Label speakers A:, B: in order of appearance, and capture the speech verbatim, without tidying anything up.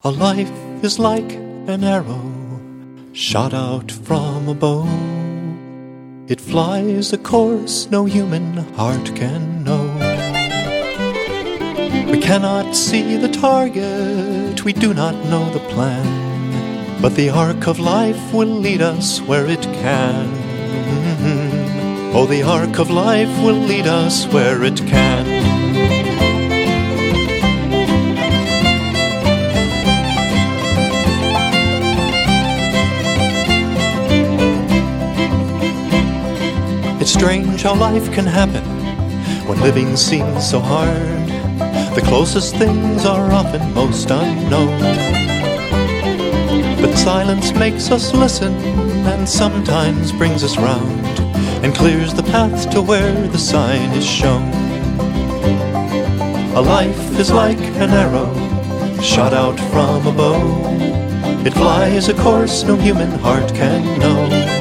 A: A life is like an arrow shot out from a bow. It flies a course no human heart can know. We cannot see the target, we do not know the plan, but the arc of life will lead us where it can. Oh, the arc of life will lead us where it can. It's strange how life can happen when living seems so hard. The closest things are often most unknown. But silence makes us listen and sometimes brings us round and clears the path to where the sign is shown. A life is like an arrow shot out from a bow. It flies a course no human heart can know.